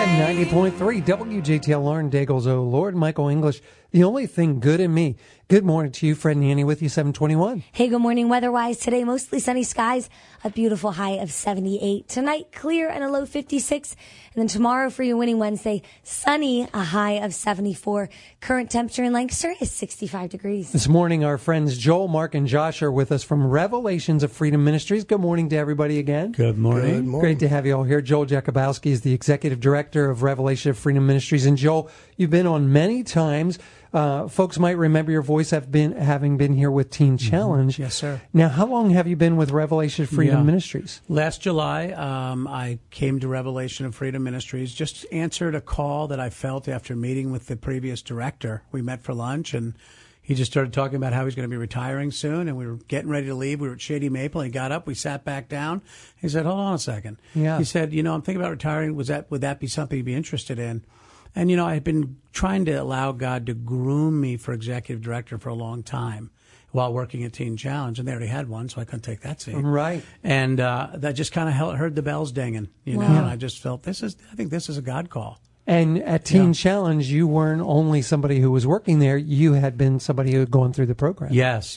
90.3 WJTL Lauren Daigle's Oh Lord, Michael English, the only thing good in me. Good morning to you, Fred and Annie with you, 721. Hey, good morning. Weather-wise, today mostly sunny skies, a beautiful high of 78. Tonight, clear and a low 56. And then tomorrow for your winning Wednesday, sunny, a high of 74. Current temperature in Lancaster is 65 degrees. This morning, our friends Joel, Mark, and Josh are with us from Revelations of Freedom Ministries. Good morning to everybody again. Good morning. Good morning. Great to have you all here. Joel Jakubowski is the Executive Director of Revelation of Freedom Ministries. And Joel, you've been on many times. Folks might remember your voice having been here with Teen Challenge. Yes, sir. Now, how long have you been with Revelation of Freedom Ministries? Last July, I came to Revelation of Freedom Ministries, just answered a call that I felt after meeting with the previous director. We met for lunch, and he just started talking about how he's going to be retiring soon, and we were getting ready to leave. We were at Shady Maple, and he got up. We sat back down. He said, hold on a second. Yeah. He said, I'm thinking about retiring. Would that be something you'd be interested in? And, I had been trying to allow God to groom me for executive director for a long time while working at Teen Challenge, and they already had one, so I couldn't take that seat. Right. And that just kind of heard the bells dinging, know, and I just felt I think this is a God call. And at Teen Challenge, you weren't only somebody who was working there, you had been somebody who had gone through the program. Yes,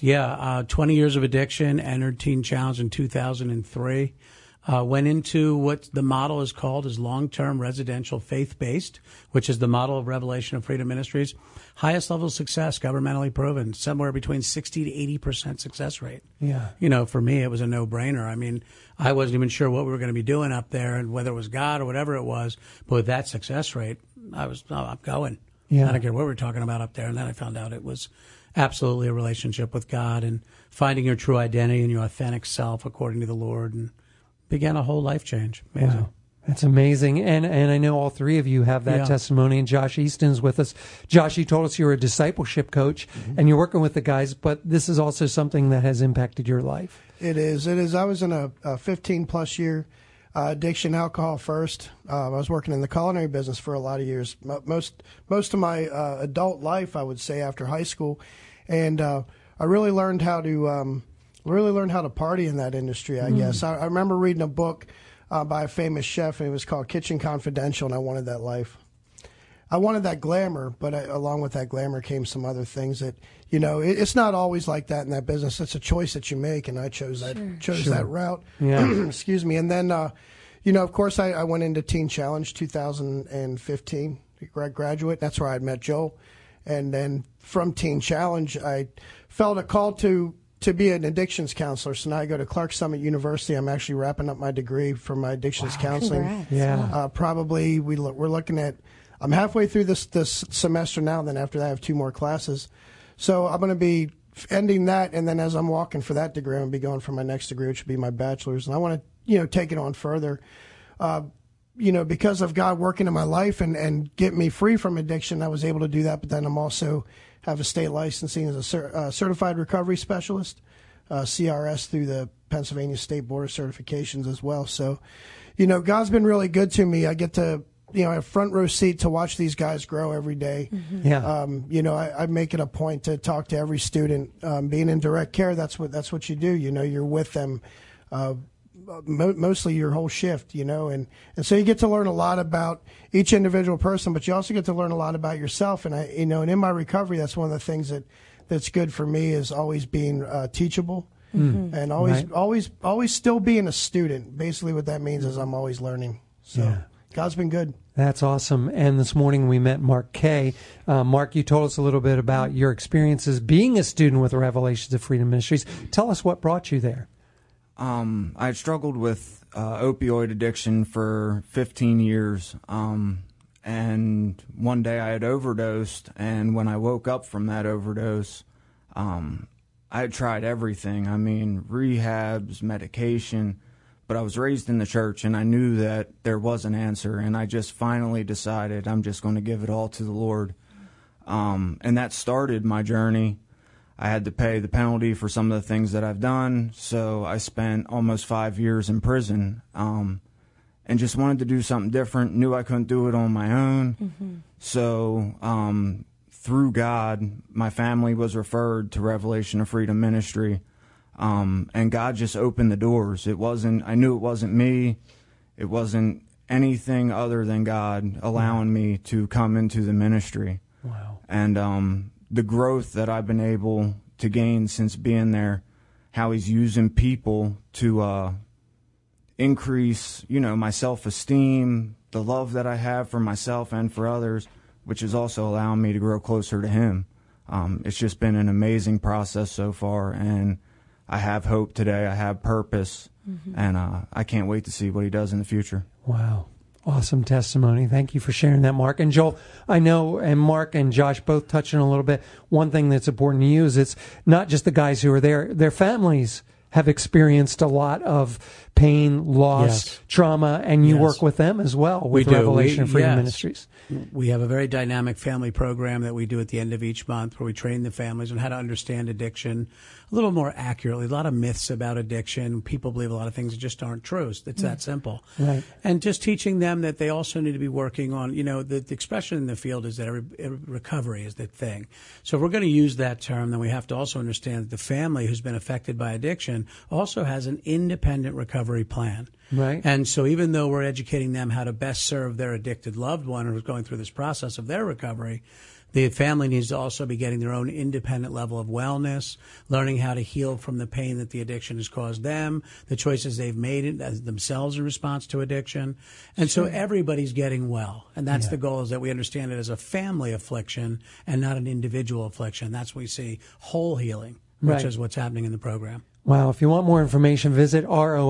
20 years of addiction, entered Teen Challenge in 2003. Went into what the model is called as long-term residential faith-based, which is the model of Revelation of Freedom Ministries. Highest level of success, governmentally proven, somewhere between 60 to 80% success rate. Yeah. For me, it was a no-brainer. I mean, I wasn't even sure what we were going to be doing up there and whether it was God or whatever it was. But with that success rate, I'm going. Yeah. I don't care what we were talking about up there. And then I found out it was absolutely a relationship with God and finding your true identity and your authentic self according to the Lord, and began a whole life change. Amazing. Wow. That's amazing. And I know all three of you have that testimony, and Josh Easton's with us. Josh, you told us you were a discipleship coach, and you're working with the guys, but this is also something that has impacted your life. It is. I was in a 15-plus year addiction, alcohol first. I was working in the culinary business for a lot of years, most of my adult life, I would say, after high school. And I really learned how to party in that industry, I guess. I remember reading a book by a famous chef, and it was called Kitchen Confidential, and I wanted that life. I wanted that glamour, but along with that glamour came some other things that, it's not always like that in that business. It's a choice that you make, and I chose that route. Yeah. Excuse me. And then, of course, I went into Teen Challenge 2015, graduate. That's where I met Joel. And then from Teen Challenge, I felt a call to be an addictions counselor. So now I go to Clark Summit University. I'm actually wrapping up my degree for my addictions counseling. Congrats. Yeah. Probably we're looking at, I'm halfway through this semester now, and then after that I have 2 more classes. So I'm going to be ending that, and then as I'm walking for that degree, I'm going to be going for my next degree, which would be my bachelor's. And I want to, take it on further. Because of God working in my life and get me free from addiction, I was able to do that. But then I'm also have a state licensing as a certified recovery specialist, CRS, through the Pennsylvania State Board of Certifications as well. So, God's been really good to me. I get to, a front row seat to watch these guys grow every day. Mm-hmm. Yeah. I make it a point to talk to every student. Being in direct care, that's what you do. You're with them. Mostly your whole shift, and so you get to learn a lot about each individual person, but you also get to learn a lot about yourself. And and in my recovery, that's one of the things that's good for me is always being teachable, and always still being a student. Basically, what that means is I'm always learning. So God's been good. That's awesome. And this morning we met Mark Kay. Mark, you told us a little bit about your experiences being a student with Revelations of Freedom Ministries. Tell us what brought you there. I had struggled with opioid addiction for 15 years, and one day I had overdosed, and when I woke up from that overdose, I had tried everything. I mean, rehabs, medication, but I was raised in the church, and I knew that there was an answer, and I just finally decided I'm just going to give it all to the Lord, and that started my journey. I had to pay the penalty for some of the things that I've done, so I spent almost 5 years in prison, and just wanted to do something different, knew I couldn't do it on my own. Mm-hmm. So through God, my family was referred to Revelation of Freedom Ministry, and God just opened the doors. I knew it wasn't me. It wasn't anything other than God allowing me to come into the ministry. Wow. And the growth that I've been able to gain since being there, how he's using people to increase, my self-esteem, the love that I have for myself and for others, which is also allowing me to grow closer to him. It's just been an amazing process so far, and I have hope today. I have purpose, and I can't wait to see what he does in the future. Wow. Awesome testimony. Thank you for sharing that, Mark. And Joel, I know, and Mark and Josh both touched on a little bit, one thing that's important to you is it's not just the guys who are there, their families have experienced a lot of pain, loss, trauma, and you work with them as well with Revelation Freedom Ministries. We have a very dynamic family program that we do at the end of each month where we train the families on how to understand addiction a little more accurately. A lot of myths about addiction. People believe a lot of things that just aren't true. It's that simple. Right. And just teaching them that they also need to be working on, the expression in the field is that recovery is the thing. So if we're going to use that term, then we have to also understand that the family who's been affected by addiction also has an independent recovery plan. Right. And so even though we're educating them how to best serve their addicted loved one who's going through this process of their recovery, the family needs to also be getting their own independent level of wellness, learning how to heal from the pain that the addiction has caused them, the choices they've made themselves in response to addiction. And so everybody's getting well. And that's the goal, is that we understand it as a family affliction and not an individual affliction. That's what we see whole healing, which is what's happening in the program. Wow. If you want more information, visit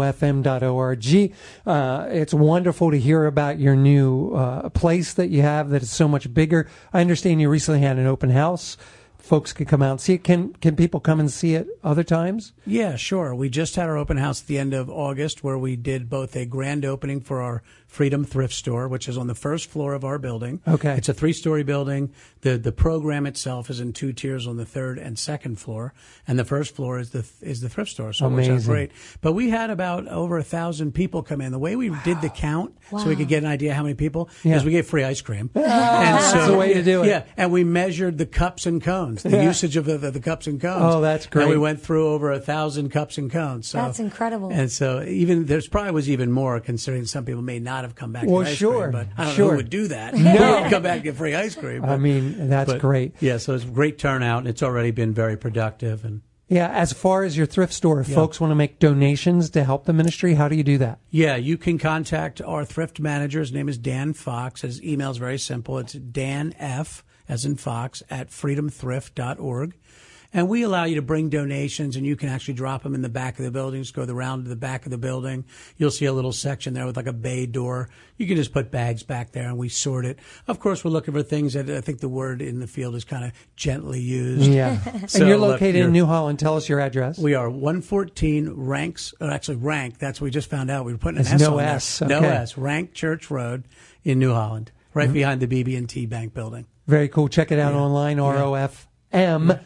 rofm.org. It's wonderful to hear about your new place that you have that is so much bigger. I understand you recently had an open house. Folks could come out and see it. Can people come and see it other times? Yeah, sure. We just had our open house at the end of August where we did both a grand opening for our Freedom Thrift Store, which is on the first floor of our building. Okay. It's a 3-story building. The program itself is in 2 tiers on the 3rd and 2nd floor, and the first floor is the thrift store. So amazing. It works out great. But we had about over 1,000 people come in. The way we did the count, so we could get an idea how many people, is we gave free ice cream. And so, that's the way to do it. Yeah, and we measured the cups and cones, the usage of the cups and cones. Oh, that's great. And we went through over 1,000 cups and cones. So, that's incredible. And so there's probably was even more, considering some people may not have come back to ice cream. But I don't know who would do that. No. Come back and get free ice cream. But, I mean, that's great. Yeah, so it's a great turnout, and it's already been very productive. And yeah, as far as your thrift store, if folks want to make donations to help the ministry, how do you do that? Yeah, you can contact our thrift manager. His name is Dan Fox. His email is very simple. It's Dan F, as in Fox, at freedomthrift.org. And we allow you to bring donations, and you can actually drop them in the back of the building. Just go around to the back of the building. You'll see a little section there with like a bay door. You can just put bags back there, and we sort it. Of course, we're looking for things that I think the word in the field is kind of gently used. Yeah. So, and you're located in New Holland. Tell us your address. We are 114 Rank. That's what we just found out. We were putting an it's S no on S. there. Okay. No S. Rank Church Road in New Holland, right behind the BB&T Bank building. Very cool. Check it out online, ROFM.org,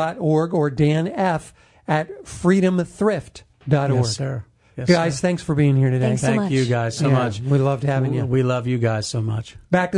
or Dan F at freedomthrift.org. Yes, sir. Yes, guys, sir. thanks for being here today. Thanks so much. Thank you guys so much. We loved having you. We love you guys so much. Back to